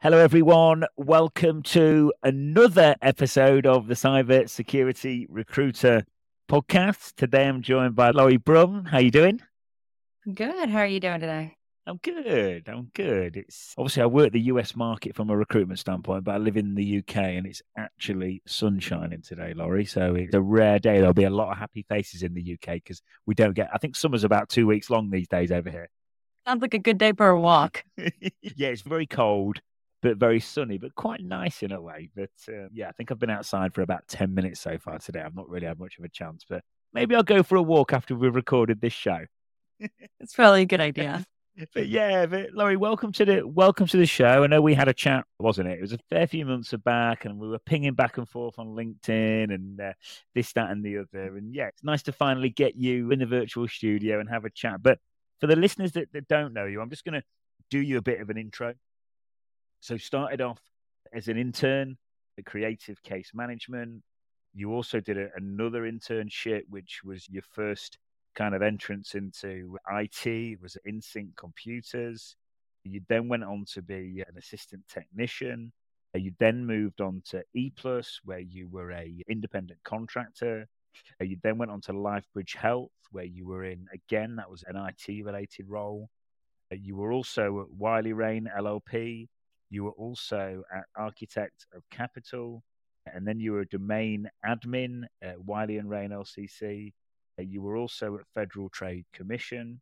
Hello, everyone. Welcome to another episode of the Cyber Security Recruiter podcast. Today, I'm joined by Laurie Brum. How you doing? Good. How are you doing today? I'm good. It's obviously I work the US market from a recruitment standpoint, but I live in the UK and it's actually sun shining today, Laurie. So it's a rare day. There'll be a lot of happy faces in the UK because we don't get. I think summer's about 2 weeks long these days over here. Sounds like a good day for a walk. Yeah, it's very cold, but very sunny, but quite nice in a way. But yeah, I think I've been outside for about 10 minutes so far today. I've not really had much of a chance, but maybe I'll go for a walk after we've recorded this show. It's probably a good idea. But Laurie, welcome to the show. I know we had a chat, wasn't it? It was a fair few months back, and we were pinging back and forth on LinkedIn and this, that, and the other. And yeah, it's nice to finally get you in the virtual studio and have a chat. But for the listeners that don't know you, I'm just going to do you a bit of an intro. So started off as an intern at Creative Case Management. You also did another internship, which was your first kind of entrance into IT. It was at InSync Computers. You then went on to be an assistant technician. You then moved on to E+, where you were a independent contractor. You then went on to LifeBridge Health, where you were in, again, that was an IT-related role. You were also at Wiley Rain LLP. You were also at Architect of Capital, and then you were a domain admin at Wiley and Rain LCC. You were also at Federal Trade Commission,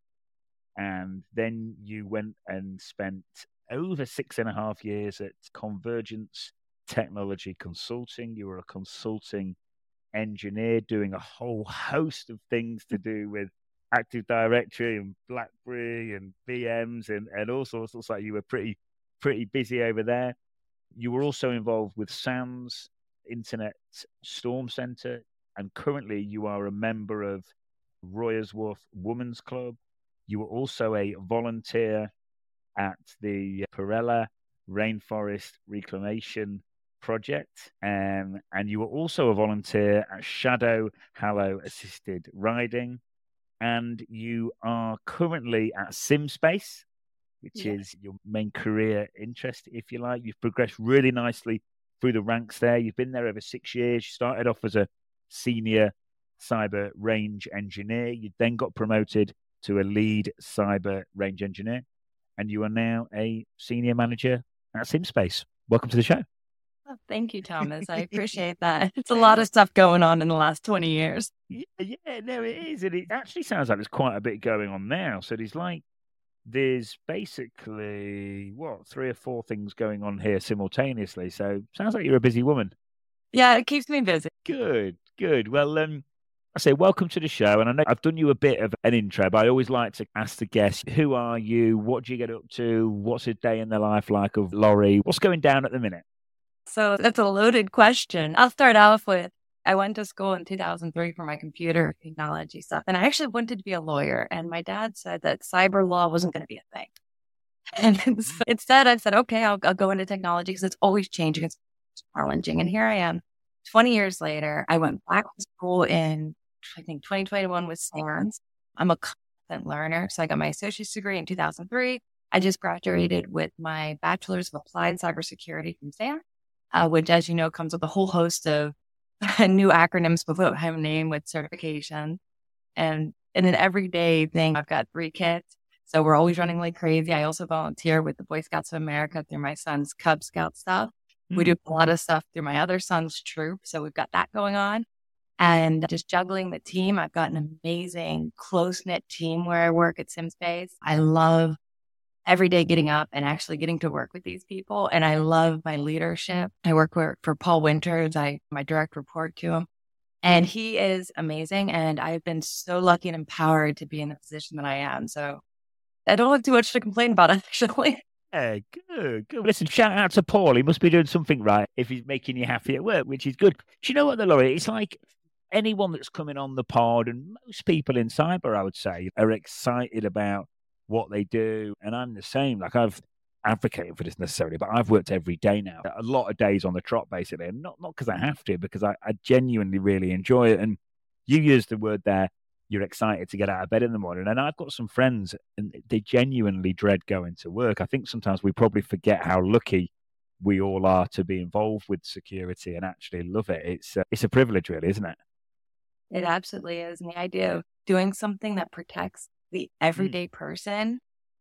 and then you went and spent over 6.5 years at Convergence Technology Consulting. You were a consulting engineer doing a whole host of things to do with Active Directory and BlackBerry and VMs and all sorts. Looks like you were pretty busy over there. You were also involved with SANS, Internet Storm Center, and currently you are a member of Royersworth Women's Club. You were also a volunteer at the Perella Rainforest Reclamation Project, and you were also a volunteer at Shadow Hallow Assisted Riding, and you are currently at SimSpace, which is your main career interest, if you like. You've progressed really nicely through the ranks there. You've been there over 6 years. You started off as a senior cyber range engineer. You then got promoted to a lead cyber range engineer, and you are now a senior manager at SimSpace. Welcome to the show. Oh, thank you, Thomas. I appreciate that. It's a lot of stuff going on in the last 20 years. Yeah, no, it is. And it actually sounds like there's quite a bit going on now. So there's basically, 3 or 4 things going on here simultaneously. So sounds like you're a busy woman. Yeah, it keeps me busy. Good. Well, I say welcome to the show. And I know I've done you a bit of an intro, but I always like to ask the guests, who are you? What do you get up to? What's a day in the life like of Laurie? What's going down at the minute? So that's a loaded question. I'll start off with, I went to school in 2003 for my computer technology stuff. And I actually wanted to be a lawyer. And my dad said that cyber law wasn't going to be a thing. And so instead, I said, okay, I'll go into technology because it's always changing. It's challenging. And here I am 20 years later. I went back to school in, I think, 2021 with SANS. I'm a constant learner. So I got my associate's degree in 2003. I just graduated with my bachelor's of applied cybersecurity from SANS, which, as you know, comes with a whole host of new acronyms without having a name with certification. And in an everyday thing, I've got 3 kids. So we're always running like crazy. I also volunteer with the Boy Scouts of America through my son's Cub Scout stuff. We do a lot of stuff through my other son's troop. So we've got that going on. And just juggling the team. I've got an amazing, close-knit team where I work at SimSpace. I love every day getting up and actually getting to work with these people. And I love my leadership. I work for Paul Winters. My direct report to him. And he is amazing. And I've been so lucky and empowered to be in the position that I am. So I don't have too much to complain about, actually. Yeah, good. Listen, shout out to Paul. He must be doing something right if he's making you happy at work, which is good. Do you know what, though, Laurie? It's like anyone that's coming on the pod, and most people in cyber, I would say, are excited about what they do. And I'm the same. Like, I've advocated for this necessarily, but I've worked every day now, a lot of days on the trot, basically. And not because I have to, because I genuinely really enjoy it. And you used the word there, you're excited to get out of bed in the morning. And I've got some friends and they genuinely dread going to work. I think sometimes we probably forget how lucky we all are to be involved with security and actually love it. It's a privilege, really, isn't it? It absolutely is. And the idea of doing something that protects the everyday person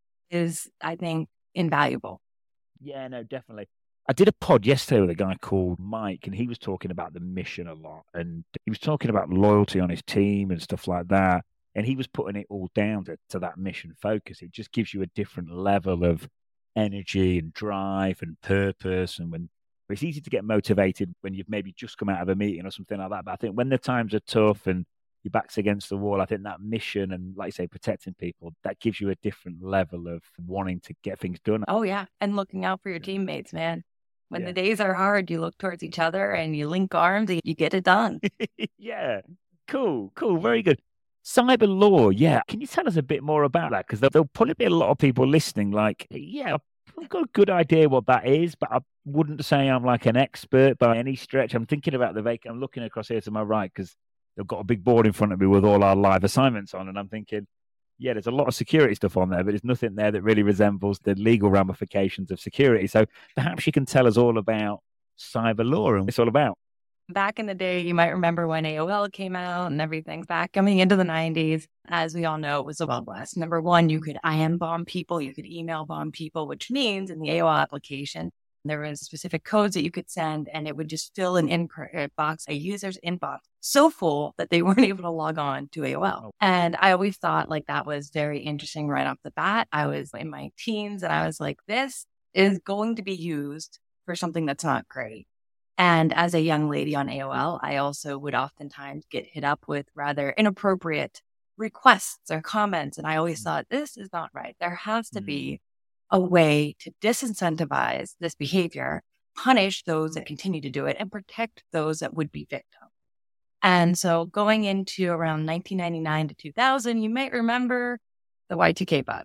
is, I think, invaluable. Yeah, no, definitely. I did a pod yesterday with a guy called Mike, and he was talking about the mission a lot. And he was talking about loyalty on his team and stuff like that. And he was putting it all down to that mission focus. It just gives you a different level of energy and drive and purpose. And when it's easy to get motivated when you've maybe just come out of a meeting or something like that. But I think when the times are tough and your back's against the wall, I think that mission and, like you say, protecting people, that gives you a different level of wanting to get things done. Oh, yeah. And looking out for your teammates, man. When the days are hard, you look towards each other and you link arms and you get it done. Yeah. Cool. Very good. Cyber law. Yeah. Can you tell us a bit more about that? Because there'll probably be a lot of people listening like, yeah, I've got a good idea what that is, but I wouldn't say I'm like an expert by any stretch. I'm thinking about I'm looking across here to my right because they've got a big board in front of me with all our live assignments on. And I'm thinking, yeah, there's a lot of security stuff on there, but there's nothing there that really resembles the legal ramifications of security. So perhaps you can tell us all about cyber law and what it's all about. Back in the day, you might remember when AOL came out and everything. Back coming into the 90s, as we all know, it was the Wild West. Number one, you could IM bomb people, you could email bomb people, which means in the AOL application, there was specific codes that you could send, and it would just fill an inbox, a user's inbox, so full that they weren't able to log on to AOL. And I always thought like that was very interesting right off the bat. I was in my teens and I was like, this is going to be used for something that's not great. And as a young lady on AOL, I also would oftentimes get hit up with rather inappropriate requests or comments. And I always thought, this is not right. There has to be a way to disincentivize this behavior, punish those that continue to do it, and protect those that would be victims. And so going into around 1999 to 2000, you might remember the Y2K bug.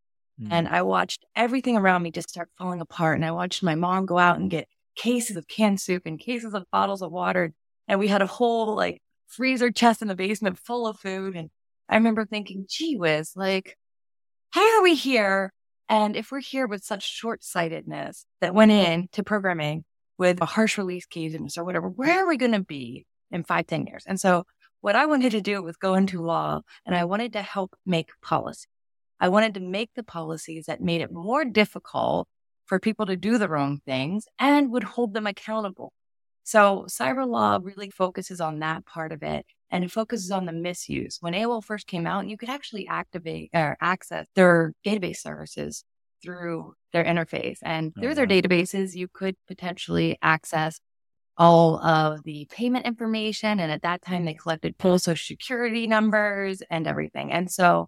And I watched everything around me just start falling apart. And I watched my mom go out and get cases of canned soup and cases of bottles of water. And we had a whole like freezer chest in the basement full of food. And I remember thinking, gee whiz, like, how are we here? And if we're here with such short-sightedness that went into programming with a harsh release cadence or whatever, where are we going to be in 5-10 years? And so what I wanted to do was go into law, and I wanted to help make policy. I wanted to make the policies that made it more difficult for people to do the wrong things and would hold them accountable. So cyber law really focuses on that part of it, and it focuses on the misuse. When AOL first came out, you could actually activate or access their database services through their interface. And through their databases, you could potentially access all of the payment information. And at that time, they collected social security numbers and everything. And so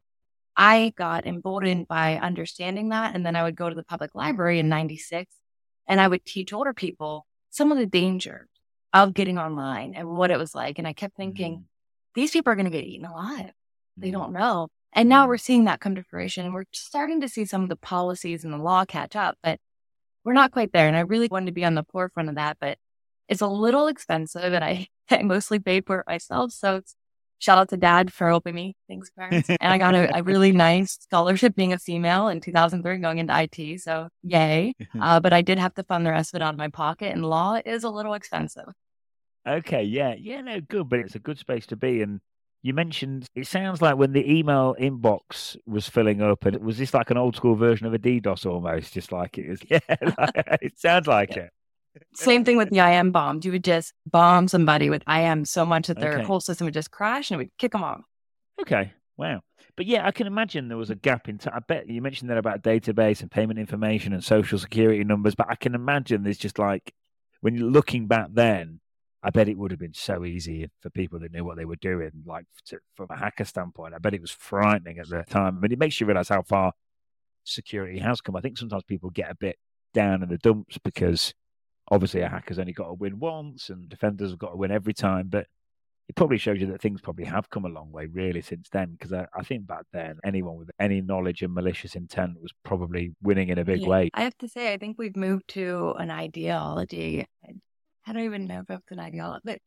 I got emboldened by understanding that. And then I would go to the public library in 96 and I would teach older people some of the dangers of getting online and what it was like. And I kept thinking, these people are going to get eaten alive. They don't know. And now we're seeing that come to fruition. And we're starting to see some of the policies and the law catch up, but we're not quite there. And I really wanted to be on the forefront of that, but it's a little expensive and I mostly paid for it myself. So it's shout out to Dad for helping me. Thanks, parents. And I got a really nice scholarship being a female in 2003 going into IT. So yay. But I did have to fund the rest of it out of my pocket, and law is a little expensive. Okay. Yeah. Yeah. No, good. But it's a good space to be. And you mentioned, it sounds like when the email inbox was filling up, and was this like an old school version of a DDoS almost, just like it is? Yeah. It sounds like it. Same thing with the IM bombs. You would just bomb somebody with IM so much that their whole system would just crash and it would kick them off. Okay. Wow. But yeah, I can imagine there was a gap in time. I bet you mentioned that about database and payment information and social security numbers, but I can imagine there's just like, when you're looking back then, I bet it would have been so easy for people that knew what they were doing. Like from a hacker standpoint, I bet it was frightening at the time. But it makes you realize how far security has come. I think sometimes people get a bit down in the dumps because obviously a hacker's only got to win once and defenders have got to win every time. But it probably shows you that things probably have come a long way really since then. Because I think back then, anyone with any knowledge and malicious intent was probably winning in a big way. I have to say, I think we've moved to an ideology. I don't even know if it's an ideology, but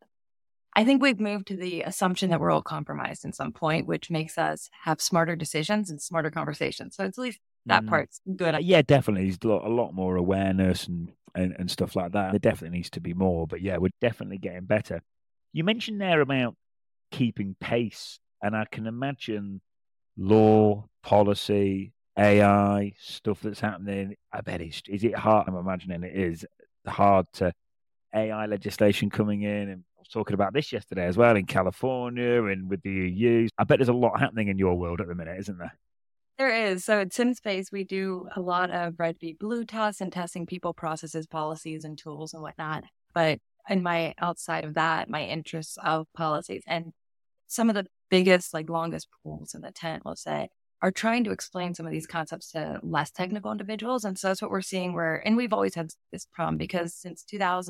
I think we've moved to the assumption that we're all compromised in some point, which makes us have smarter decisions and smarter conversations. So at least that part's good. Yeah, definitely. There's a lot more awareness and stuff like that. There definitely needs to be more, but yeah, we're definitely getting better. You mentioned there about keeping pace, and I can imagine law, policy, AI, stuff that's happening. I bet is it hard? I'm imagining it is hard to AI legislation coming in. And I was talking about this yesterday as well in California and with the EU. I bet there's a lot happening in your world at the minute, isn't there? There is. So at SimSpace, we do a lot of red v blue tests and testing people, processes, policies, and tools and whatnot. But in my outside of that, my interests of policies and some of the biggest, like longest pools in the tent, let's say, are trying to explain some of these concepts to less technical individuals. And so that's what we're seeing and we've always had this problem because since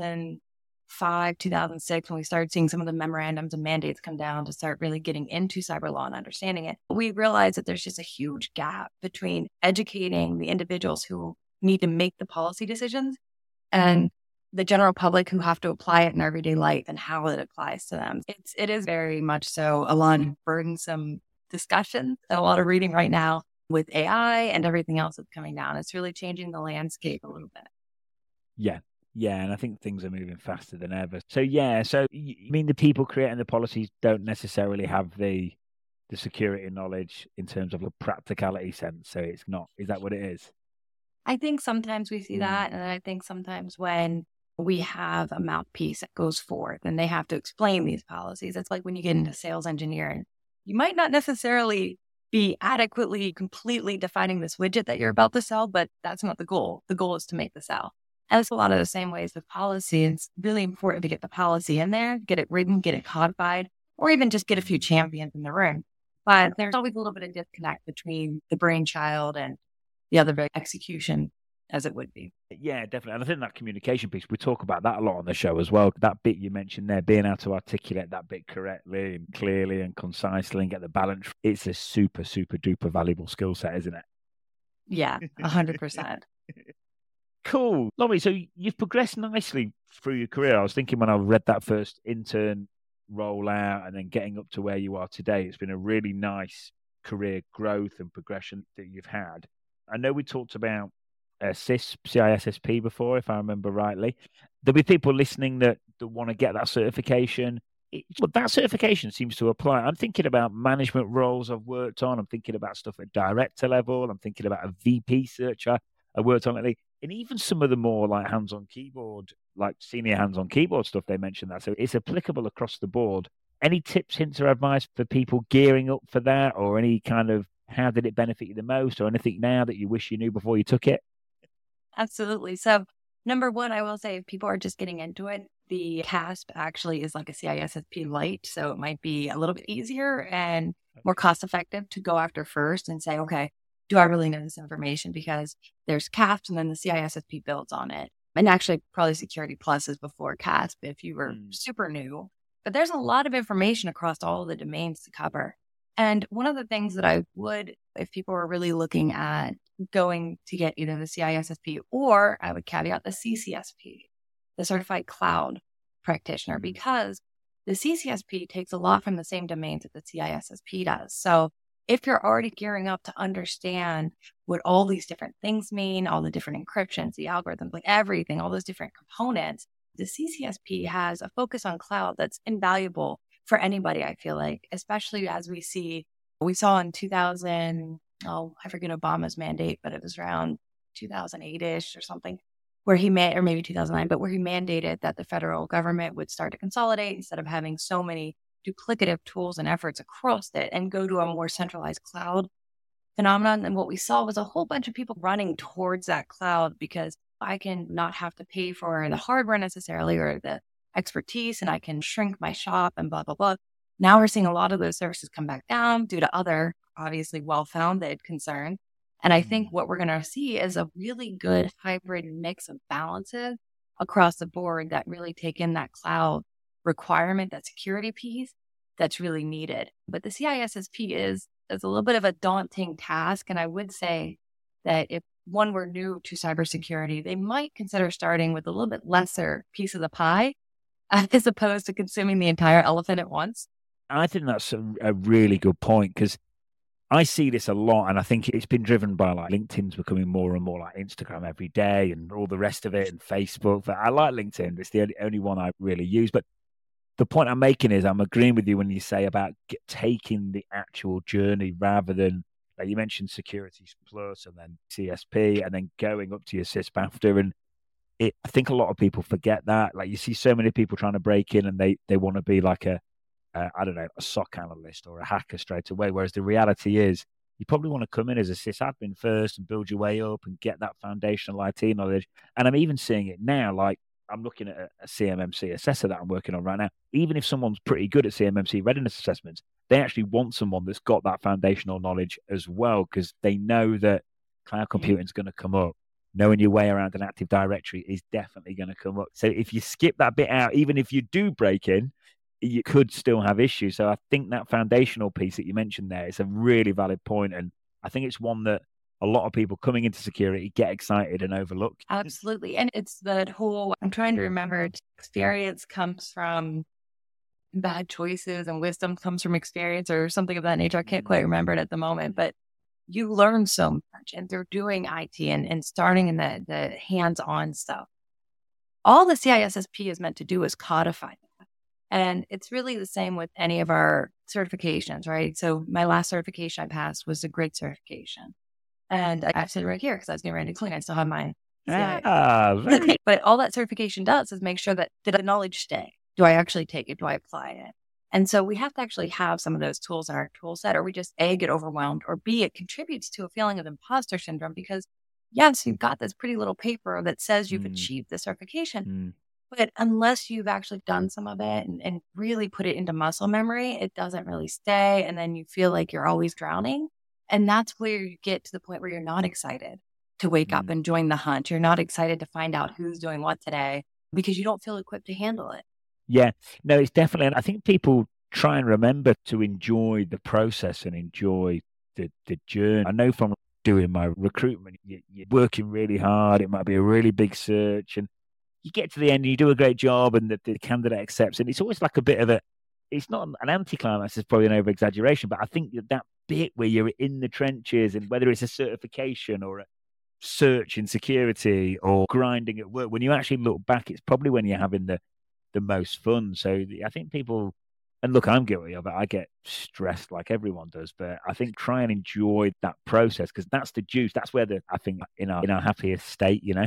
2005, 2006, when we started seeing some of the memorandums and mandates come down to start really getting into cyber law and understanding it, we realized that there's just a huge gap between educating the individuals who need to make the policy decisions and the general public who have to apply it in everyday life and how it applies to them. It is very much so a lot of burdensome discussions and a lot of reading right now with AI and everything else that's coming down. It's really changing the landscape a little bit. Yeah. Yeah, and I think things are moving faster than ever. So yeah, so you mean the people creating the policies don't necessarily have the security knowledge in terms of a practicality sense. So it's not, is that what it is? I think sometimes we see that. And I think sometimes when we have a mouthpiece that goes forth and they have to explain these policies, it's like when you get into sales engineering, you might not necessarily be adequately, completely defining this widget that you're about to sell, but that's not the goal. The goal is to make the sell. And it's a lot of the same ways with policy. It's really important to get the policy in there, get it written, get it codified, or even just get a few champions in the room. But there's always a little bit of disconnect between the brainchild and the other execution as it would be. Yeah, definitely. And I think that communication piece, we talk about that a lot on the show as well. That bit you mentioned there, being able to articulate that bit correctly and clearly and concisely and get the balance. It's a super, super duper valuable skill set, isn't it? Yeah, 100%. Cool. Laurie, so you've progressed nicely through your career. I was thinking when I read that first intern rollout and then getting up to where you are today, it's been a really nice career growth and progression that you've had. I know we talked about CISSP before, if I remember rightly. There'll be people listening that want to get that certification. But that certification seems to apply. I'm thinking about management roles I've worked on. I'm thinking about stuff at director level. I'm thinking about a VP search I worked on lately. And even some of the more like hands-on keyboard, like senior hands-on keyboard stuff, they mentioned that. So it's applicable across the board. Any tips, hints, or advice for people gearing up for that, or any kind of how did it benefit you the most, or anything now that you wish you knew before you took it? Absolutely. So number one, I will say if people are just getting into it, the CASP actually is like a CISSP light. So it might be a little bit easier and more cost effective to go after first and say, okay, do I really know this information? Because there's CASP and then the CISSP builds on it. And actually probably Security Plus is before CASP if you were super new. But there's a lot of information across all of the domains to cover. And one of the things that I would, if people were really looking at going to get either the CISSP or I would caveat the CCSP, the Certified Cloud Practitioner, because the CCSP takes a lot from the same domains that the CISSP does. So if you're already gearing up to understand what all these different things mean, all the different encryptions, the algorithms, like everything, all those different components, the CCSP has a focus on cloud that's invaluable for anybody, I feel like, especially as we saw in 2000, I forget Obama's mandate, but it was around 2008-ish or something, where or maybe 2009, but where he mandated that the federal government would start to consolidate instead of having so many duplicative tools and efforts across it and go to a more centralized cloud phenomenon. And what we saw was a whole bunch of people running towards that cloud because I can not have to pay for the hardware necessarily or the expertise, and I can shrink my shop and blah, blah, blah. Now we're seeing a lot of those services come back down due to other, obviously well-founded concerns. And I think what we're going to see is a really good hybrid mix of balances across the board that really take in that cloud requirement, that security piece that's really needed. But the CISSP is a little bit of a daunting task. And I would say that if one were new to cybersecurity, they might consider starting with a little bit lesser piece of the pie as opposed to consuming the entire elephant at once. I think that's a really good point because I see this a lot, and I think it's been driven by like LinkedIn's becoming more and more like Instagram every day and all the rest of it, and Facebook. But I like LinkedIn. It's the only one I really use. But the point I'm making is I'm agreeing with you when you say about taking the actual journey rather than, like you mentioned, Securities Plus and then CSP and then going up to your CISP after. And I think a lot of people forget that. Like you see so many people trying to break in and they want to be like I don't know, a SOC analyst or a hacker straight away. Whereas the reality is, you probably want to come in as a sysadmin first and build your way up and get that foundational IT knowledge. And I'm even seeing it now. Like I'm looking at a CMMC assessor that I'm working on right now. Even if someone's pretty good at CMMC readiness assessments, they actually want someone that's got that foundational knowledge as well, because they know that cloud computing is going to come up. Knowing your way around an Active Directory is definitely going to come up. So if you skip that bit out, even if you do break in, you could still have issues. So I think that foundational piece that you mentioned there is a really valid point. And I think it's one that a lot of people coming into security get excited and overlook. Absolutely. And it's that whole, I'm trying to remember, experience comes from bad choices and wisdom comes from experience or something of that nature. I can't quite remember it at the moment, but you learn so much, and they're doing IT and starting in the hands-on stuff. All the CISSP is meant to do is codify that. And it's really the same with any of our certifications, right? So my last certification I passed was the grid certification. And I said right here, because I was getting ready to clean, I still have mine. But all that certification does is make sure that did the knowledge stay? Do I actually take it? Do I apply it? And so we have to actually have some of those tools in our tool set, or we just A, get overwhelmed, or B, it contributes to a feeling of imposter syndrome because, yes, you've got this pretty little paper that says you've achieved the certification. But unless you've actually done some of it and really put it into muscle memory, it doesn't really stay. And then you feel like you're always drowning. And that's where you get to the point where you're not excited to wake up and join the hunt. You're not excited to find out who's doing what today because you don't feel equipped to handle it. Yeah, no, it's definitely, and I think people try and remember to enjoy the process and enjoy the journey. I know from doing my recruitment, you're working really hard. It might be a really big search, and you get to the end and you do a great job, and the candidate accepts. And it's always like a bit of it's not an anticlimax, is probably an over exaggeration, but I think that bit where you're in the trenches, and whether it's a certification or a search in security or grinding at work, when you actually look back, it's probably when you're having the most fun. So I think people, and look, I'm guilty of it. I get stressed like everyone does, but I think try and enjoy that process, because that's the juice. That's where I think in our happiest state, you know?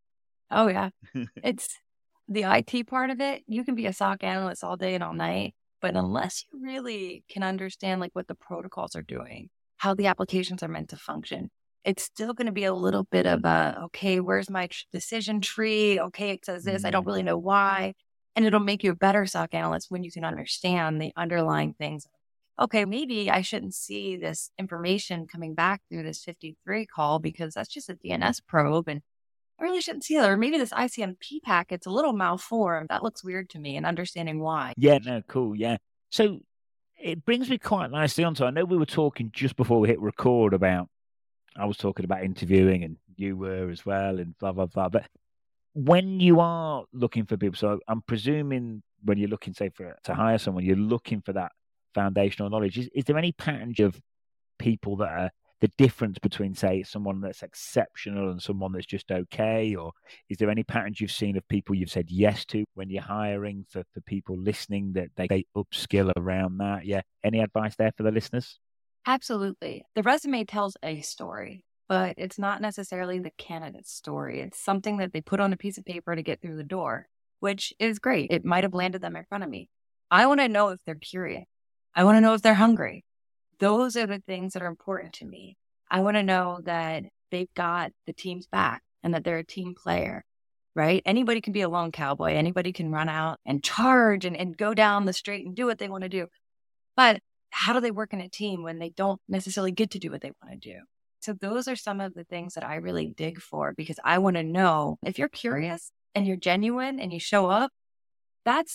Oh yeah. It's the IT part of it. You can be a SOC analyst all day and all night, but unless you really can understand like what the protocols are doing, how the applications are meant to function, it's still going to be a little bit of okay, where's my decision tree? Okay, it says this. I don't really know why. And it'll make you a better SOC analyst when you can understand the underlying things. Okay, maybe I shouldn't see this information coming back through this 53 call because that's just a DNS probe, and I really shouldn't see that. Or maybe this ICMP packet's a little malformed. That looks weird to me, and understanding why. Yeah, no, cool. Yeah. So it brings me quite nicely onto, I know we were talking just before we hit record about, I was talking about interviewing and you were as well and blah, blah, blah. But when you are looking for people, so I'm presuming when you're looking, say, to hire someone, you're looking for that foundational knowledge. Is there any pattern of people that are the difference between, say, someone that's exceptional and someone that's just okay? Or is there any patterns you've seen of people you've said yes to when you're hiring for people listening that they upskill around that? Yeah. Any advice there for the listeners? Absolutely. The resume tells a story, but it's not necessarily the candidate's story. It's something that they put on a piece of paper to get through the door, which is great. It might have landed them in front of me. I want to know if they're curious. I want to know if they're hungry. Those are the things that are important to me. I want to know that they've got the team's back and that they're a team player, right? Anybody can be a lone cowboy. Anybody can run out and charge and go down the street and do what they want to do. But how do they work in a team when they don't necessarily get to do what they want to do? So those are some of the things that I really dig for, because I want to know if you're curious and you're genuine and you show up, that's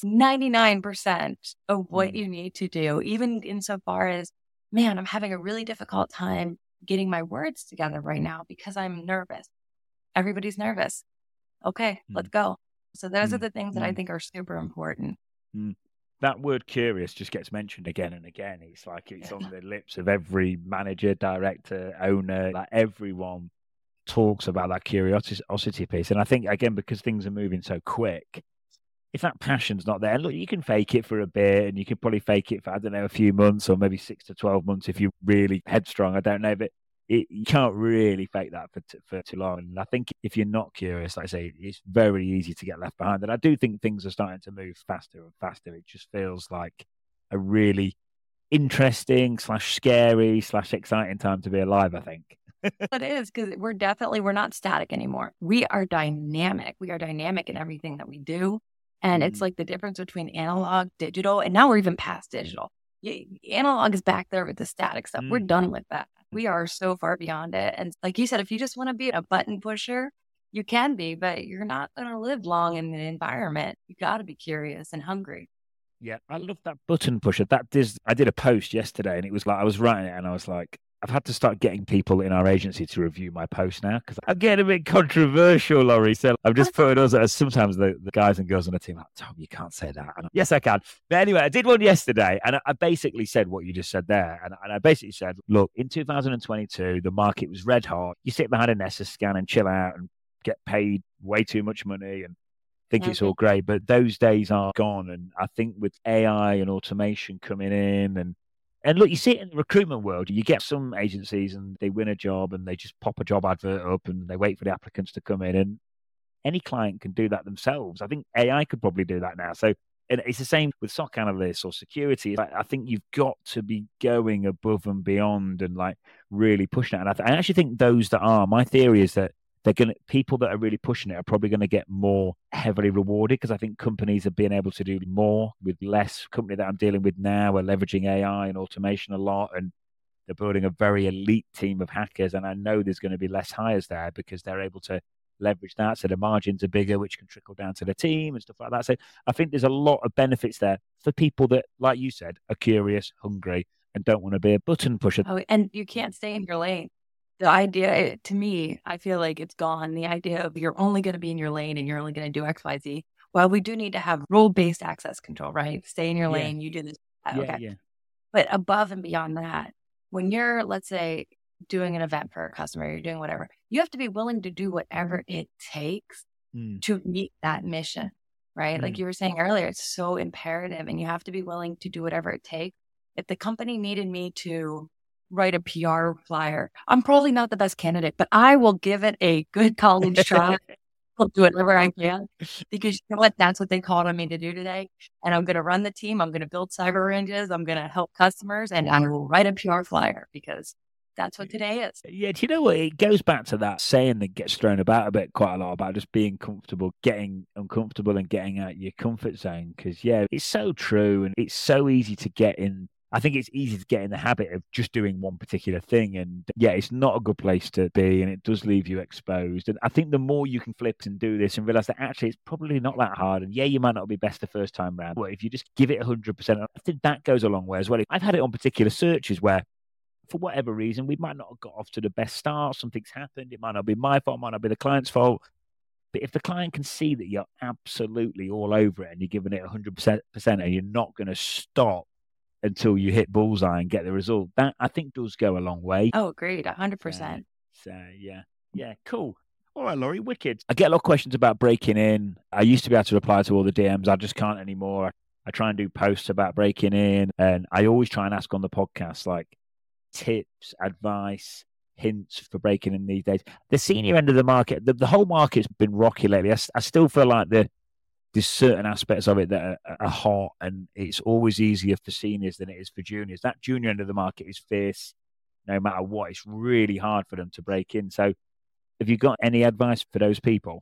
99% of what you need to do, even insofar as, man, I'm having a really difficult time getting my words together right now because I'm nervous. Everybody's nervous. Okay, let's go. So those are the things that I think are super important. that word curious just gets mentioned again and again. It's like it's on the lips of every manager, director, owner, like everyone talks about that curiosity piece. And I think, again, because things are moving so quick, if that passion's not there, look, you can fake it for a bit and you can probably fake it for, I don't know, a few months or maybe 6 to 12 months if you're really headstrong. I don't know, but you can't really fake that for too long. And I think if you're not curious, like I say, it's very easy to get left behind. And I do think things are starting to move faster and faster. It just feels like a really interesting / scary / exciting time to be alive, I think. It is, because we're not static anymore. We are dynamic. We are dynamic in everything that we do. And it's like the difference between analog, digital, and now we're even past digital. Analog is back there with the static stuff. We're done with that. We are so far beyond it. And like you said, if you just want to be a button pusher, you can be, but you're not going to live long in the environment. You got to be curious and hungry. Yeah, I love that button pusher. I did a post yesterday and it was like, I was writing it and I was like, I've had to start getting people in our agency to review my post now because I'm getting a bit controversial, Laurie. So I'm just putting us as sometimes the guys and girls on the team, like, Tom, you can't say that. And yes, I can. But anyway, I did one yesterday and I basically said what you just said there. And I basically said, look, in 2022, the market was red hot. You sit behind a Nessus scan and chill out and get paid way too much money and think it's all great. But those days are gone. And I think with AI and automation coming in and look, you see it in the recruitment world. You get some agencies and they win a job and they just pop a job advert up and they wait for the applicants to come in. And any client can do that themselves. I think AI could probably do that now. So and it's the same with SOC analysts or security. I think you've got to be going above and beyond and like really pushing it. And I actually think those that are, my theory is that people that are really pushing it are probably going to get more heavily rewarded because I think companies are being able to do more with less. Company that I'm dealing with now are leveraging AI and automation a lot, and they're building a very elite team of hackers. And I know there's going to be less hires there because they're able to leverage that. So the margins are bigger, which can trickle down to the team and stuff like that. So I think there's a lot of benefits there for people that, like you said, are curious, hungry, and don't want to be a button pusher. Oh, and you can't stay in your lane. The idea, to me, I feel like it's gone. The idea of you're only going to be in your lane and you're only going to do X, Y, Z. Well, we do need to have role-based access control, right? Stay in your lane. You do this. Okay. Yeah. But above and beyond that, when you're, let's say, doing an event for a customer, you're doing whatever, you have to be willing to do whatever it takes to meet that mission, right? Like you were saying earlier, it's so imperative and you have to be willing to do whatever it takes. If the company needed me to write a PR flyer, I'm probably not the best candidate, but I will give it a good college try. I'll do whatever I can because you know what? That's what they called on me to do today. And I'm going to run the team. I'm going to build cyber ranges. I'm going to help customers and I will write a PR flyer because that's what today is. Yeah. Do you know what? It goes back to that saying that gets thrown about a bit quite a lot about just being comfortable, getting uncomfortable and getting out your comfort zone. Because, yeah, it's so true. And it's so easy to get in. I think it's easy to get in the habit of just doing one particular thing. And yeah, it's not a good place to be. And it does leave you exposed. And I think the more you can flip and do this and realize that actually it's probably not that hard. And yeah, you might not be best the first time round. But if you just give it 100%, I think that goes a long way as well. I've had it on particular searches where, for whatever reason, we might not have got off to the best start. Something's happened. It might not be my fault. It might not be the client's fault. But if the client can see that you're absolutely all over it and you're giving it 100% and you're not going to stop until you hit bullseye and get the result, that I think does go a long way. Oh, agreed. 100%. So yeah, cool. All right, Laurie, wicked. I get a lot of questions about breaking in. I used to be able to reply to all the DMs. I just can't anymore. I try and do posts about breaking in, and I always try and ask on the podcast, like, tips, advice, hints for breaking in these days. The senior end of the market, the whole market's been rocky lately. I still feel like there's certain aspects of it that are hot, and it's always easier for seniors than it is for juniors. That junior end of the market is fierce no matter what. It's really hard for them to break in. So have you got any advice for those people?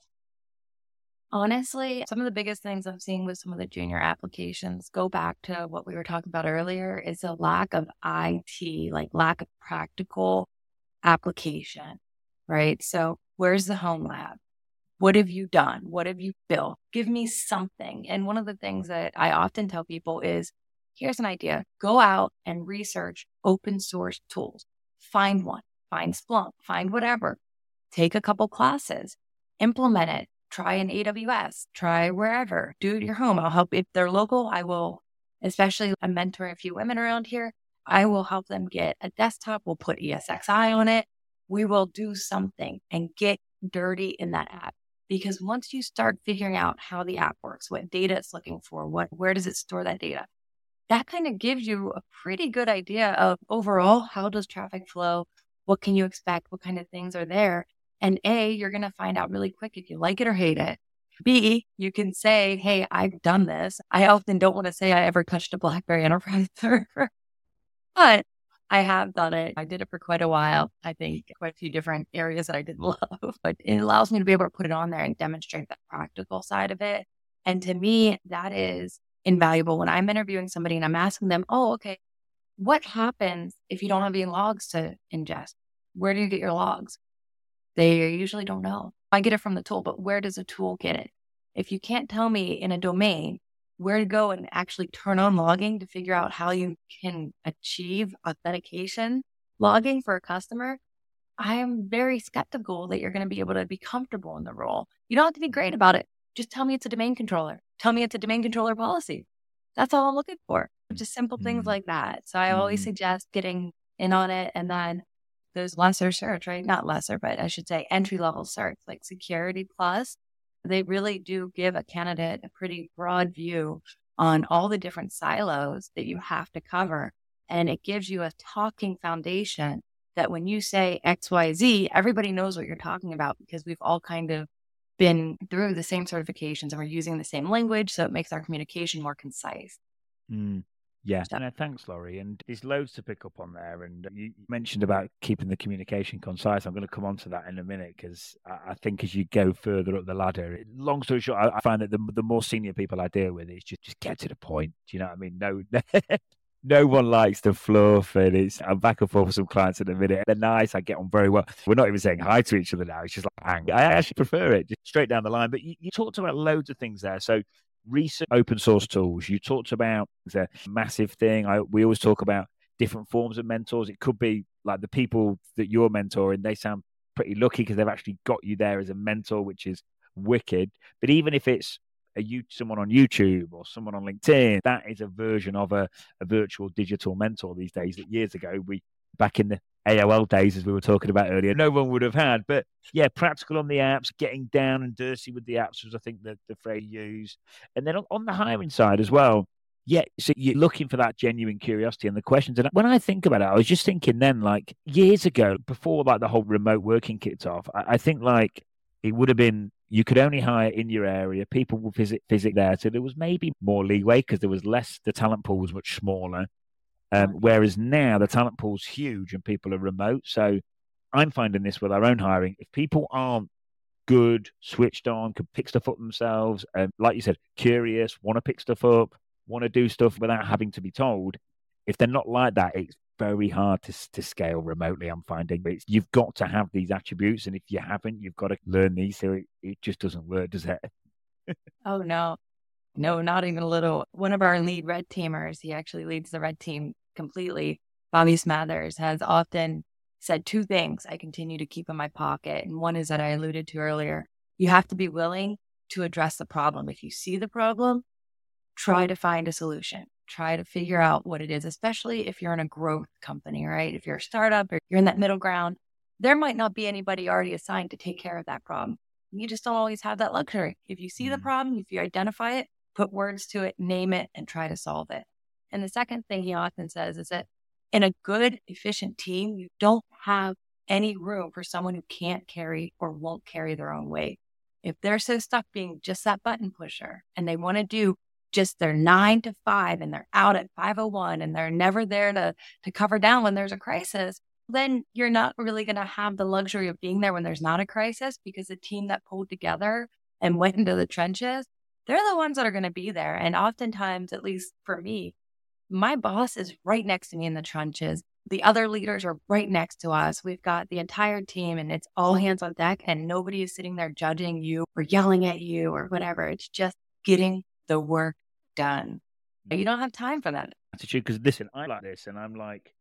Honestly, some of the biggest things I'm seeing with some of the junior applications go back to what we were talking about earlier is a lack of IT, like lack of practical application, right? So where's the home lab? What have you done? What have you built? Give me something. And one of the things that I often tell people is, here's an idea. Go out and research open source tools. Find one, find Splunk, find whatever. Take a couple classes, implement it. Try an AWS, try wherever, do it at your home. I'll help. If they're local, I will especially I'm mentoring a few women around here. I will help them get a desktop. We'll put ESXi on it. We will do something and get dirty in that app. Because once you start figuring out how the app works, what data it's looking for, where does it store that data, that kind of gives you a pretty good idea of overall, how does traffic flow? What can you expect? What kind of things are there? And A, you're going to find out really quick if you like it or hate it. B, you can say, hey, I've done this. I often don't want to say I ever touched a BlackBerry Enterprise server, but I have done it. I did it for quite a while. I think quite a few different areas that I did love, but it allows me to be able to put it on there and demonstrate the practical side of it. And to me, that is invaluable when I'm interviewing somebody and I'm asking them, oh, okay, what happens if you don't have any logs to ingest? Where do you get your logs? They usually don't know. I get it from the tool, but where does a tool get it? If you can't tell me in a domain where to go and actually turn on logging to figure out how you can achieve authentication logging for a customer, I am very skeptical that you're going to be able to be comfortable in the role. You don't have to be great about it. Just tell me it's a domain controller. Tell me it's a domain controller policy. That's all I'm looking for. Just simple things like that. So I always suggest getting in on it. And then those lesser certs, right? Not lesser, but I should say entry-level certs like Security Plus. They really do give a candidate a pretty broad view on all the different silos that you have to cover. And it gives you a talking foundation that when you say XYZ, everybody knows what you're talking about because we've all kind of been through the same certifications and we're using the same language. So it makes our communication more concise. Yeah, no, thanks, Laurie. And there's loads to pick up on there. And you mentioned about keeping the communication concise. I'm going to come on to that in a minute because I think as you go further up the ladder, long story short, I find that the more senior people I deal with, it's just get to the point. Do you know what I mean? No, no one likes the fluff, and I'm back and forth with some clients in a minute. They're nice. I get on very well. We're not even saying hi to each other now. It's just like, I actually prefer it, just straight down the line. But you talked about loads of things there. So recent open source tools. You talked about the massive thing. We always talk about different forms of mentors. It could be like the people that you're mentoring, they sound pretty lucky because they've actually got you there as a mentor, which is wicked. But even if it's someone on YouTube or someone on LinkedIn, that is a version of a virtual digital mentor these days that years ago, back in the AOL days, as we were talking about earlier, no one would have had. But yeah, practical on the apps, getting down and dirty with the apps was, I think, the phrase used. And then on the hiring side as well, yeah, so you're looking for that genuine curiosity and the questions. And when I think about it, I was just thinking then, like years ago, before like the whole remote working kicked off, I think like it would have been, you could only hire in your area. People will visit there. So there was maybe more leeway because there was less, the talent pool was much smaller. Whereas now the talent pool's huge and people are remote. So I'm finding this with our own hiring. If people aren't good, switched on, can pick stuff up themselves, and like you said, curious, want to pick stuff up, want to do stuff without having to be told, if they're not like that, it's very hard to scale remotely, I'm finding. But you've got to have these attributes. And if you haven't, you've got to learn these. So it just doesn't work, does it? Oh, no. No, not even a little. One of our lead red teamers, he actually leads the red team completely, Bobby Smathers, has often said two things I continue to keep in my pocket. And one is that I alluded to earlier. You have to be willing to address the problem. If you see the problem, try to find a solution. Try to figure out what it is, especially if you're in a growth company, right? If you're a startup or you're in that middle ground, there might not be anybody already assigned to take care of that problem. You just don't always have that luxury. If you see the problem, if you identify it, put words to it, name it, and try to solve it. And the second thing he often says is that in a good, efficient team, you don't have any room for someone who can't carry or won't carry their own weight. If they're so stuck being just that button pusher and they want to do just their 9 to 5 and they're out at 5:01 and they're never there to cover down when there's a crisis, then you're not really going to have the luxury of being there when there's not a crisis, because the team that pulled together and went into the trenches, they're the ones that are going to be there. And oftentimes, at least for me, my boss is right next to me in the trenches. The other leaders are right next to us. We've got the entire team and it's all hands on deck, and nobody is sitting there judging you or yelling at you or whatever. It's just getting the work done. You don't have time for that. Attitude, because listen, I like this, and I'm like,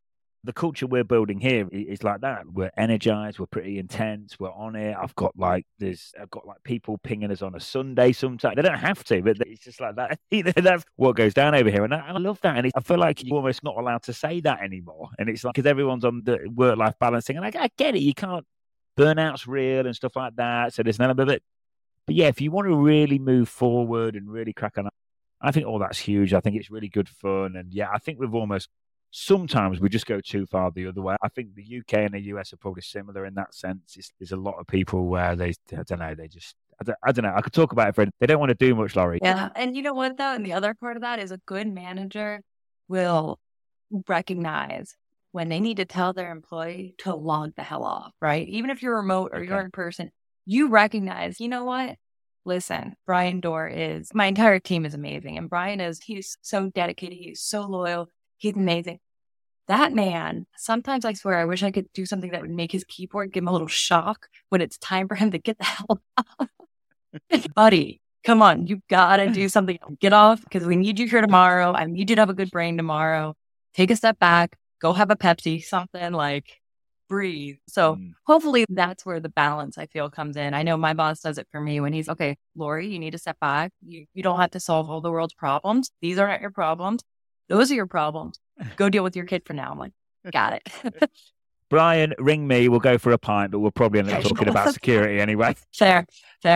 The culture we're building here is like that. We're energized. We're pretty intense. We're on it. I've got like people pinging us on a Sunday sometimes. They don't have to, but it's just like that. That's what goes down over here. And I love that. And I feel like you're almost not allowed to say that anymore. And it's like, because everyone's on the work-life balancing. And I get it. You can't, burnout's real and stuff like that. So there's an element of it. But yeah, if you want to really move forward and really crack on, I think all that's huge. I think it's really good fun. And yeah, I think sometimes we just go too far the other way. I think the UK and the US are probably similar in that sense. There's a lot of people where I don't know, I don't know. I could talk about it, Fred. They don't want to do much, Laurie. Yeah. And you know what, though? And the other part of that is a good manager will recognize when they need to tell their employee to log the hell off, right? Even if you're remote or you're in person, you recognize, you know what? Listen, Brian Dorr my entire team is amazing. And he's so dedicated. He's so loyal. He's amazing. That man, sometimes I swear, I wish I could do something that would make his keyboard give him a little shock when it's time for him to get the hell off. Buddy, come on, you gotta do something. Get off, because we need you here tomorrow. I need you to have a good brain tomorrow. Take a step back, go have a Pepsi, something like breathe. So hopefully that's where the balance, I feel, comes in. I know my boss does it for me when he's, okay, Laurie, you need to step back. You don't have to solve all the world's problems. These are not your problems. Those are your problems. Go deal with your kid for now. I'm like, got it. Brian, ring me. We'll go for a pint, but we'll probably end up talking about security anyway. Fair.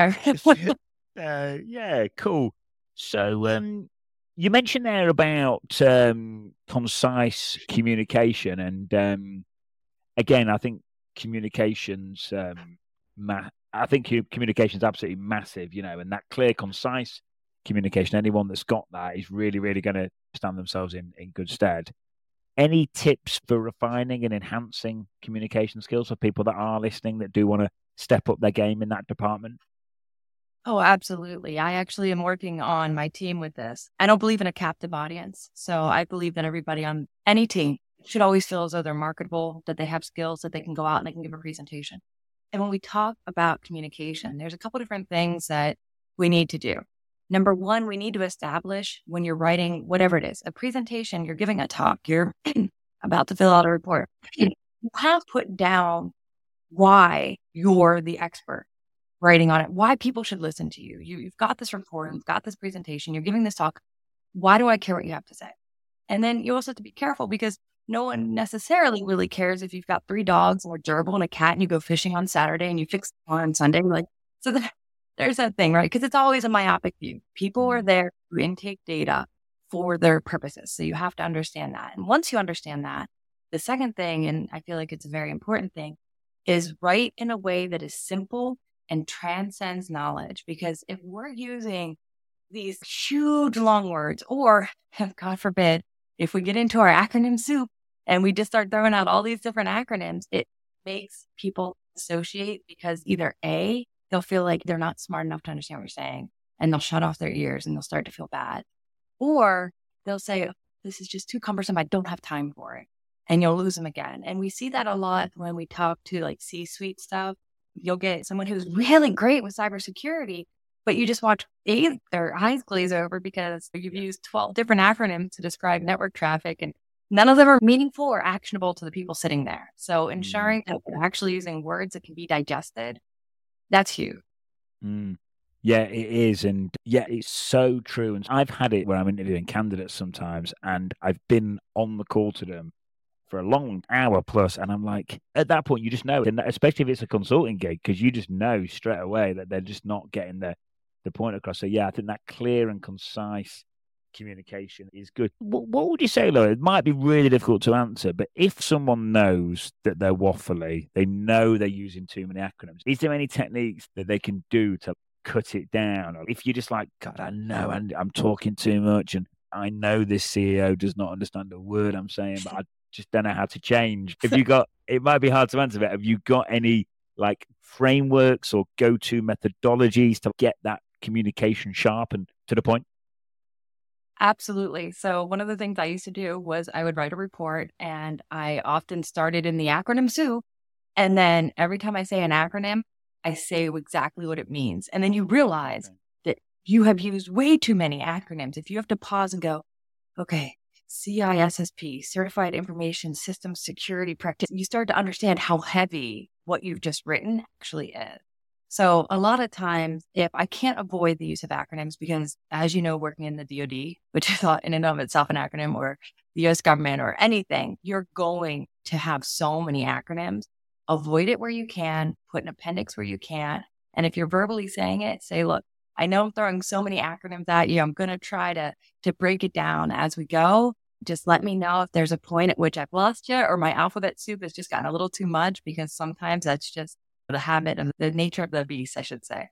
Yeah, cool. So you mentioned there about concise communication. And again, I think communication's communication's absolutely massive, and that clear, concise communication, anyone that's got that is really, really going to stand themselves in good stead. Any tips for refining and enhancing communication skills for people that are listening that do want to step up their game in that department? Oh, absolutely. I actually am working on my team with this. I don't believe in a captive audience. So I believe that everybody on any team should always feel as though they're marketable, that they have skills, that they can go out and they can give a presentation. And when we talk about communication, there's a couple different things that we need to do. Number one, we need to establish when you're writing, whatever it is, a presentation, you're giving a talk, you're about to fill out a report. You have to put down why you're the expert writing on it, why people should listen to you. You've got this report, you've got this presentation, you're giving this talk. Why do I care what you have to say? And then you also have to be careful, because no one necessarily really cares if you've got 3 dogs or a gerbil and a cat and you go fishing on Saturday and you fix it on Sunday. There's that thing, right? Because it's always a myopic view. People are there to intake data for their purposes. So you have to understand that. And once you understand that, the second thing, and I feel like it's a very important thing, is write in a way that is simple and transcends knowledge. Because if we're using these huge long words, or God forbid, if we get into our acronym soup and we just start throwing out all these different acronyms, it makes people associate, because either A, they'll feel like they're not smart enough to understand what you're saying, and they'll shut off their ears and they'll start to feel bad. Or they'll say, this is just too cumbersome. I don't have time for it. And you'll lose them again. And we see that a lot when we talk to like C-suite stuff. You'll get someone who's really great with cybersecurity, but you just watch their eyes glaze over because you've used 12 different acronyms to describe network traffic, and none of them are meaningful or actionable to the people sitting there. So ensuring that we're actually using words that can be digested, that's huge. Yeah, it is. And yeah, it's so true. And I've had it where I'm interviewing candidates sometimes, and I've been on the call to them for a long hour plus. And I'm like, at that point, you just know, and especially if it's a consulting gig, because you just know straight away that they're just not getting the point across. So yeah, I think that clear and concise communication is good. What would you say, Laura? It might be really difficult to answer, but if someone knows that they're waffly, they know they're using too many acronyms, is there any techniques that they can do to cut it down? Or if you're just like, God, I know I'm talking too much, and I know this CEO does not understand a word I'm saying, but I just don't know how to change. It might be hard to answer, but have you got any like frameworks or go-to methodologies to get that communication sharp and to the point? Absolutely. So one of the things I used to do was I would write a report, and I often started in the acronym soup. And then every time I say an acronym, I say exactly what it means. And then you realize that you have used way too many acronyms. If you have to pause and go, okay, CISSP, Certified Information Systems Security Practice, you start to understand how heavy what you've just written actually is. So a lot of times, if I can't avoid the use of acronyms, because as you know, working in the DoD, which is in and of itself an acronym, or the US government or anything, you're going to have so many acronyms. Avoid it where you can, put an appendix where you can. And if you're verbally saying it, say, look, I know I'm throwing so many acronyms at you. I'm going to try to break it down as we go. Just let me know if there's a point at which I've lost you or my alphabet soup has just gotten a little too much, because sometimes that's just the habit of the nature of the beast, I should say.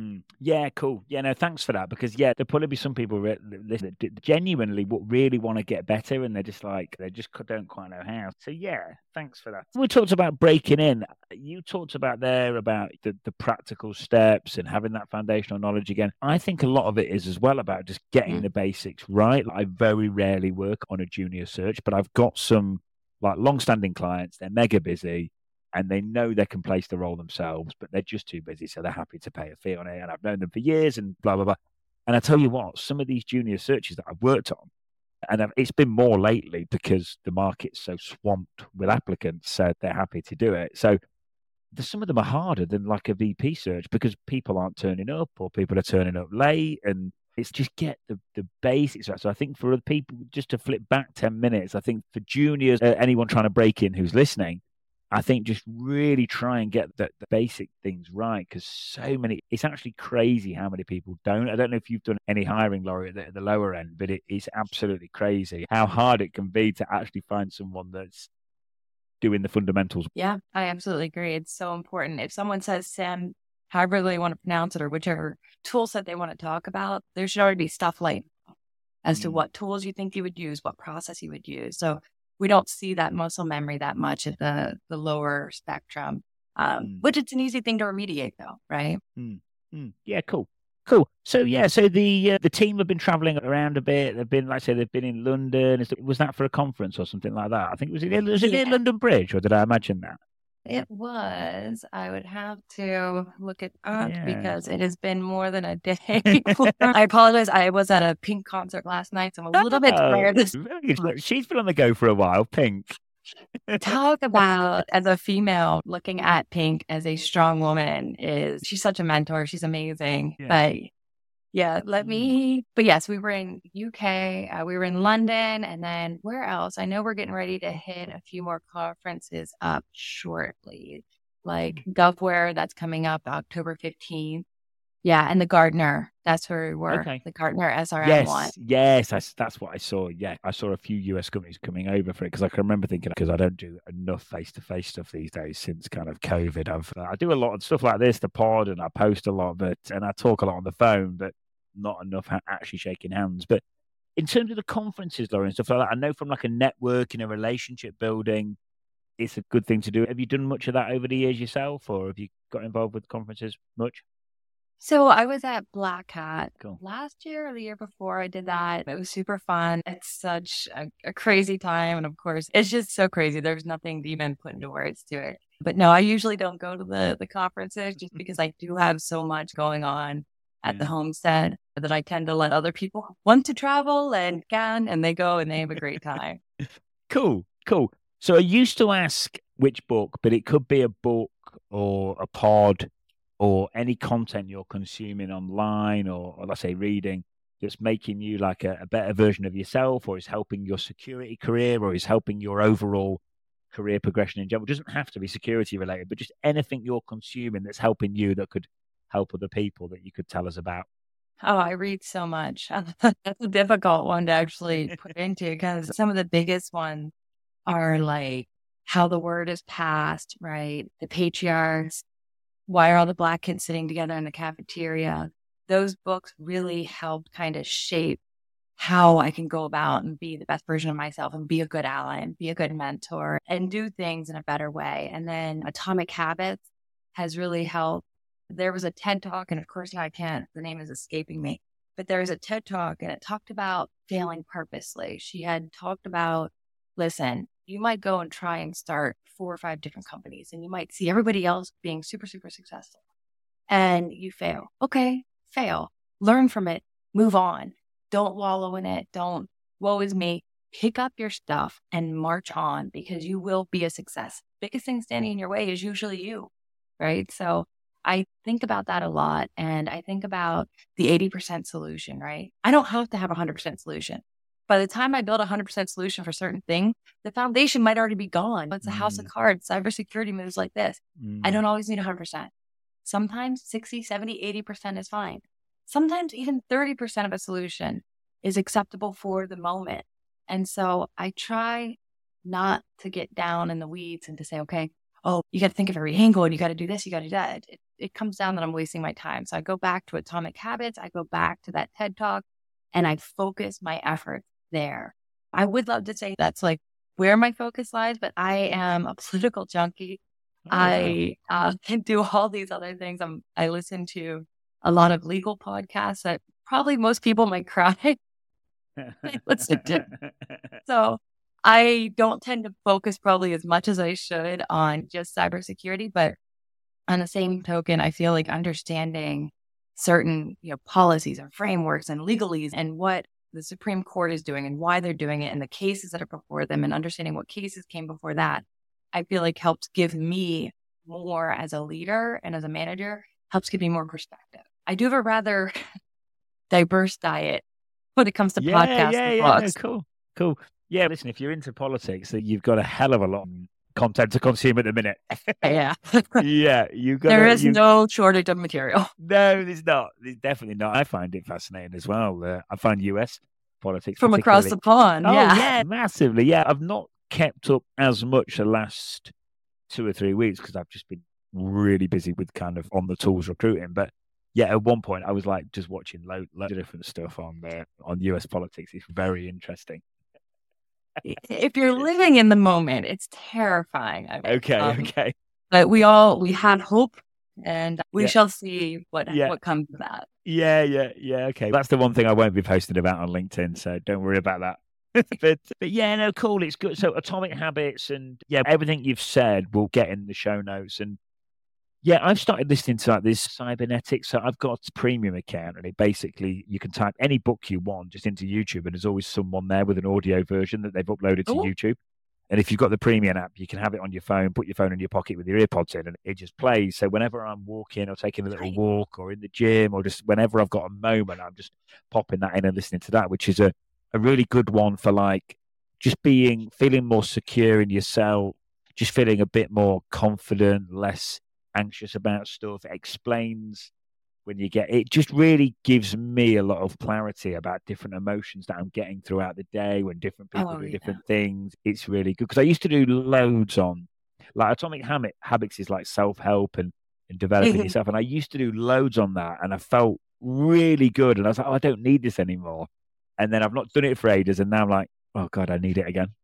Yeah, cool. Yeah, no, thanks for that. Because there'll probably be some people that genuinely really want to get better, and they're just like, they just don't quite know how. So yeah, thanks for that. We talked about breaking in. You talked about about the practical steps and having that foundational knowledge again. I think a lot of it is as well about just getting the basics right. I very rarely work on a junior search, but I've got some like long-standing clients. They're mega busy, and they know they can place the role themselves, but they're just too busy, so they're happy to pay a fee on it. And I've known them for years and blah, blah, blah. And I tell you what, some of these junior searches that I've worked on, and it's been more lately because the market's so swamped with applicants, so they're happy to do it. So some of them are harder than like a VP search because people aren't turning up or people are turning up late, and it's just get the basics right. So I think for other people, just to flip back 10 minutes, I think for juniors, anyone trying to break in who's listening, I think just really try and get the basic things right, because it's actually crazy how many people don't. I don't know if you've done any hiring, Laurie, at the lower end, but it is absolutely crazy how hard it can be to actually find someone that's doing the fundamentals. Yeah, I absolutely agree. It's so important. If someone says SIM, however they want to pronounce it, or whichever tool set they want to talk about, there should already be stuff like as to what tools you think you would use, what process you would use. So we don't see that muscle memory that much at the lower spectrum, which it's an easy thing to remediate though, right? Yeah, cool. So the team have been traveling around a bit. They've been, like I say, they've been in London. Was that for a conference or something like that? I think was it near London Bridge, or did I imagine that? It was. I would have to look it up because it has been more than a day. I apologize. I was at a Pink concert last night, so I'm a little bit tired. She's been on the go for a while, Pink. Talk about, as a female, looking at Pink as a strong woman she's such a mentor. She's amazing. Yeah. But yes, we were in UK, we were in London, and then where else? I know we're getting ready to hit a few more conferences up shortly, like GovWare, that's coming up October 15th. Yeah, and the Gartner, that's where we were. Okay. The Gartner SRM one. Yes, that's what I saw. Yeah, I saw a few US companies coming over for it, because I can remember thinking, because I don't do enough face-to-face stuff these days since kind of COVID. I do a lot of stuff like this, the pod, and I post a lot of it, and I talk a lot on the phone, but not enough actually shaking hands. But in terms of the conferences, Laurie, and stuff like that, I know from like a networking, a relationship building, it's a good thing to do. Have you done much of that over the years yourself, or have you got involved with conferences much? So I was at Black Hat last year or the year before. I did that. It was super fun. It's such a crazy time. And of course, it's just so crazy. There's nothing to even put into words to it. But no, I usually don't go to the conferences just because I do have so much going on at the homestead that I tend to let other people want to travel and can, and they go and they have a great time. Cool. So I used to ask which book, but it could be a book or a pod or any content you're consuming online or let's say reading, that's making you like a better version of yourself, or is helping your security career, or is helping your overall career progression in general. It doesn't have to be security related, but just anything you're consuming that's helping you that could help other people that you could tell us about. Oh, I read so much. That's a difficult one to actually put into, because some of the biggest ones are like How the Word is Passed, right? The Patriarchs. Why Are All the Black Kids Sitting Together in the Cafeteria? Those books really helped kind of shape how I can go about and be the best version of myself and be a good ally and be a good mentor and do things in a better way. And then Atomic Habits has really helped. There was a TED Talk, and of course, the name is escaping me, but there was a TED Talk and it talked about failing purposely. She had talked about, listen, you might go and try and start 4 or 5 different companies, and you might see everybody else being super, super successful, and you fail. Okay, fail. Learn from it. Move on. Don't wallow in it. Don't, woe is me. pick up your stuff and march on, because you will be a success. Biggest thing standing in your way is usually you, right? So I think about that a lot. And I think about the 80% solution, right? I don't have to have a 100% solution. By the time I build a 100% solution for certain thing, the foundation might already be gone. It's a house of cards. Cybersecurity moves like this. I don't always need 100%. Sometimes 60, 70, 80% is fine. Sometimes even 30% of a solution is acceptable for the moment. And so I try not to get down in the weeds and to say, okay, oh, you got to think of every angle and you got to do this, you got to do that. It comes down that I'm wasting my time. So I go back to Atomic Habits. I go back to that TED Talk and I focus my efforts there. I would love to say that's like where my focus lies, but I am a political junkie. I can do all these other things. I listen to a lot of legal podcasts that probably most people might cry. Listen to. So I don't tend to focus probably as much as I should on just cybersecurity, but on the same token, I feel like understanding certain policies and frameworks and legalese and what the Supreme Court is doing and why they're doing it and the cases that are before them and understanding what cases came before that, I feel like helps give me more as a leader and as a manager, helps give me more perspective. I do have a rather diverse diet when it comes to podcasts and blogs. No, cool. Yeah, listen, if you're into politics, you've got a hell of a lot of content to consume at the minute. Yeah. There is no shortage of material. No, there's not. There's definitely not. I find it fascinating as well. I find US politics from across the pond. Yeah, massively. Yeah, I've not kept up as much the last 2 or 3 weeks because I've just been really busy with kind of on the tools recruiting. But yeah, at one point I was like just watching loads of different stuff on US politics. It's very interesting. If you're living in the moment, it's terrifying. Okay. But we have hope, and we shall see what comes of that. Yeah. Okay, that's the one thing I won't be posting about on LinkedIn, so don't worry about that. but yeah, no, cool. It's good. So Atomic Habits and everything you've said will get in the show notes. And yeah, I've started listening to like this cybernetics. So I've got a premium account, and it basically you can type any book you want just into YouTube, and there's always someone there with an audio version that they've uploaded to YouTube. And if you've got the premium app, you can have it on your phone, put your phone in your pocket with your earpods in, and it just plays. So whenever I'm walking or taking a little walk or in the gym or just whenever I've got a moment, I'm just popping that in and listening to that, which is a really good one for like just feeling more secure in yourself, just feeling a bit more confident, less anxious about stuff. It explains when you get it, just really gives me a lot of clarity about different emotions that I'm getting throughout the day when different people do different things. It's really good because I used to do loads on like Atomic Habits is like self-help and developing yourself, and I used to do loads on that, and I felt really good, and I was like, oh, I don't need this anymore. And then I've not done it for ages, and now I'm like, oh God, I need it again.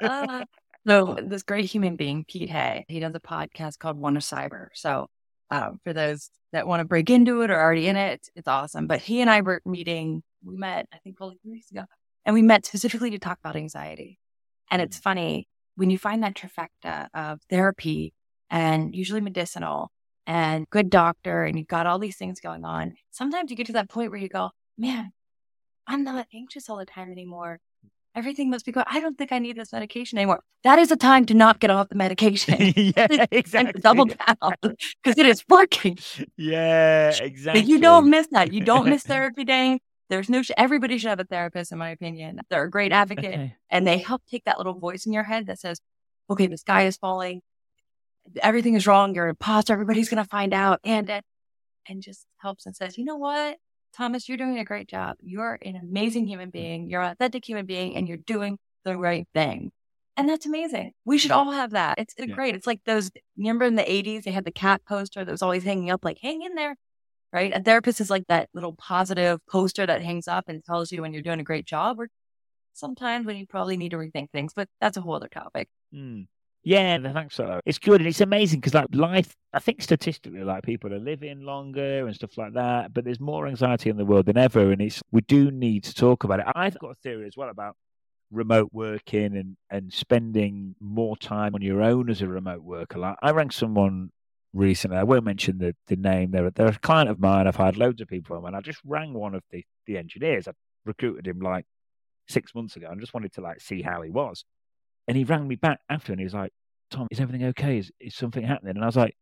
So this great human being, Pete Hay, he does a podcast called One of Cyber. So for those that want to break into it or already in it, it's awesome. But he and I were meeting, we met, I think probably 3 weeks ago, and we met specifically to talk about anxiety. And it's funny, when you find that trifecta of therapy and usually medicinal and good doctor, and you've got all these things going on, sometimes you get to that point where you go, man, I'm not anxious all the time anymore. Everything must be good. I don't think I need this medication anymore. That is the time to not get off the medication. Yeah, exactly. Double down because it is working. Yeah, exactly. But you don't miss that. You don't miss therapy day. There's no. Everybody should have a therapist, in my opinion. They're a great advocate, and they help take that little voice in your head that says, "Okay, the sky is falling. Everything is wrong. You're an imposter. Everybody's gonna find out," and just helps and says, "You know what? Thomas, you're doing a great job. You're an amazing human being. You're an authentic human being, and you're doing the right thing." And that's amazing. We should all have that. It's great. It's like those, remember in the 80s, they had the cat poster that was always hanging up, like, hang in there, right? A therapist is like that little positive poster that hangs up and tells you when you're doing a great job, or sometimes when you probably need to rethink things, but that's a whole other topic. Yeah, thanks for that. It's good, and it's amazing because like life, I think statistically, like people are living longer and stuff like that, but there's more anxiety in the world than ever, and we do need to talk about it. I've got a theory as well about remote working and spending more time on your own as a remote worker. Like I rang someone recently, I won't mention the name, they're a client of mine, I've hired loads of people from, and I just rang one of the engineers. I recruited him like 6 months ago. I just wanted to like see how he was. And he rang me back after and he was like, Tom, is everything okay? Is something happening? And I was like,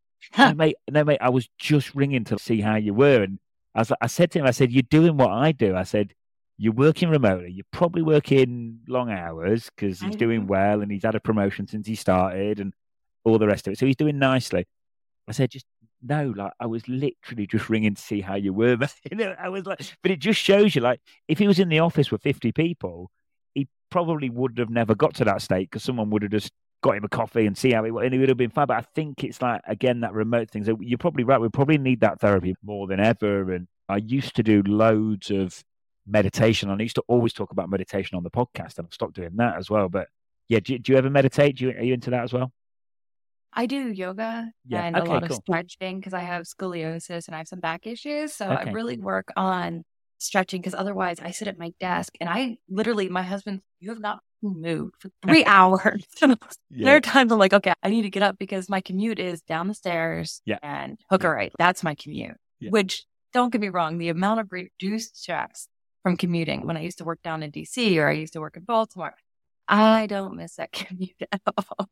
no, mate, I was just ringing to see how you were. And I said to him, I said, you're doing what I do. I said, you're working remotely. You're probably working long hours because he's doing well and he's had a promotion since he started and all the rest of it. So he's doing nicely. I said, just no, like I was literally just ringing to see how you were. I was like, but it just shows you, like, if he was in the office with 50 people, he probably would have never got to that state because someone would have just got him a coffee and see how he was, and he would have been fine. But I think it's like, again, that remote thing. So you're probably right. We probably need that therapy more than ever. And I used to do loads of meditation. I used to always talk about meditation on the podcast, and I've stopped doing that as well. But yeah, do you ever meditate? Are you into that as well? I do yoga and a lot of stretching because I have scoliosis and I have some back issues. So I really work on stretching because otherwise I sit at my desk and I literally, my husband, you have not moved for 3 hours. There are times I'm like, okay, I need to get up because my commute is down the stairs and Hooker Right. That's my commute, which, don't get me wrong, the amount of reduced stress from commuting when I used to work down in DC or I used to work in Baltimore, I don't miss that commute at all.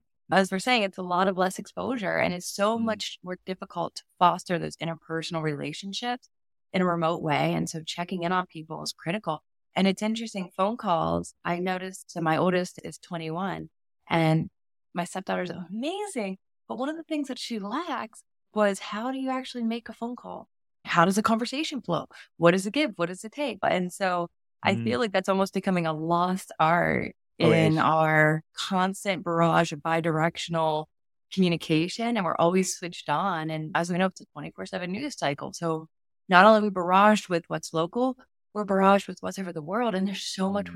As we're saying, it's a lot of less exposure and it's so much more difficult to foster those interpersonal relationships in a remote way. And so checking in on people is critical. And it's interesting, phone calls, I noticed, so my oldest is 21 and my stepdaughter's amazing. But one of the things that she lacks was, how do you actually make a phone call? How does a conversation flow? What does it give? What does it take? And so I feel like that's almost becoming a lost art in our constant barrage of bi-directional communication, and we're always switched on. And as we know, it's a 24/7 news cycle. So not only are we barraged with what's local, we're barraged with what's over the world. And there's so much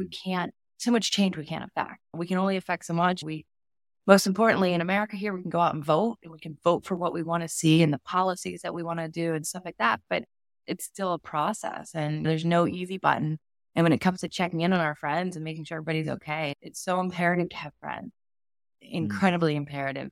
so much change we can't affect. We can only affect so much. Most importantly, in America here, we can go out and vote, and we can vote for what we want to see and the policies that we want to do and stuff like that. But it's still a process and there's no easy button. And when it comes to checking in on our friends and making sure everybody's okay, it's so imperative to have friends. Incredibly imperative.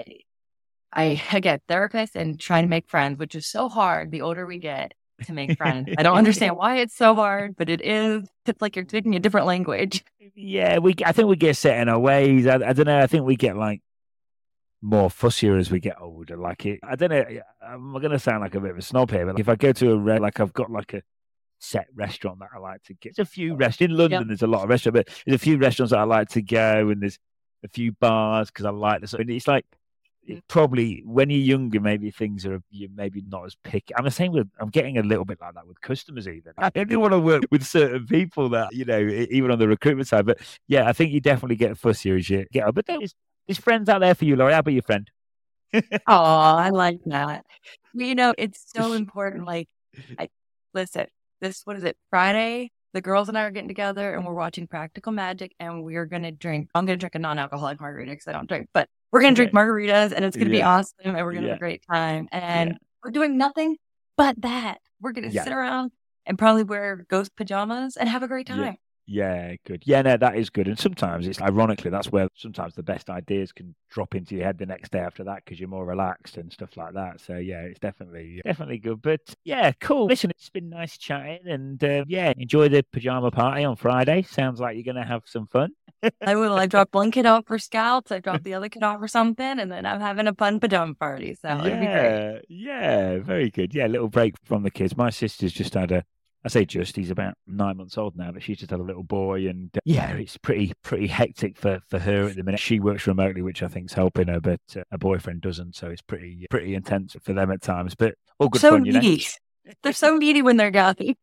I get therapists and trying to make friends, which is so hard the older we get to make friends. I don't understand why it's so hard, but it is. It's like you're speaking a different language. Yeah, I think we get set in our ways. I don't know. I think we get like more fussier as we get older. Like I don't know. I'm going to sound like a bit of a snob here, but if I go to like I've got like a set restaurant that I like to get. There's a few restaurants in London. There's a lot of restaurants, but there's a few restaurants that I like to go, and there's a few bars because I like this. And it's like probably when you're younger, maybe things are you're maybe not as picky. I'm the same with. I'm getting a little bit like that with customers. Even I only want to work with certain people that even on the recruitment side. But yeah, I think you definitely get fussier as you get. But there's friends out there for you, Laurie. How about your friend? Oh, I like that. It's so important. Like, listen. What is it, Friday? The girls and I are getting together and we're watching Practical Magic and we're going to drink. I'm going to drink a non-alcoholic margarita because I don't drink, but we're going to drink margaritas and it's going to be awesome and we're going to have a great time. And we're doing nothing but that. We're going to sit around and probably wear ghost pajamas and have a great time. Yeah, good. Yeah, no, that is good. And sometimes it's ironically, that's where sometimes the best ideas can drop into your head the next day after that because you're more relaxed and stuff like that. So yeah, it's definitely good. But yeah, cool. Listen, it's been nice chatting and enjoy the pajama party on Friday. Sounds like you're going to have some fun. I will. I dropped one kid off for scouts. I dropped the other kid off for something, and then I'm having a fun pajama party. So it'll be great. Yeah, very good. Yeah, a little break from the kids. My sister's just had he's about 9 months old now, but she's just had a little boy, and it's pretty hectic for her at the minute. She works remotely, which I think is helping her, but her boyfriend doesn't, so it's pretty intense for them at times. But all good fun, needy. They're so needy when they're gappy.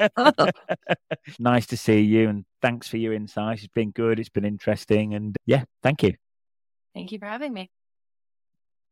Nice to see you, and thanks for your insights. It's been good. It's been interesting, and thank you. Thank you for having me.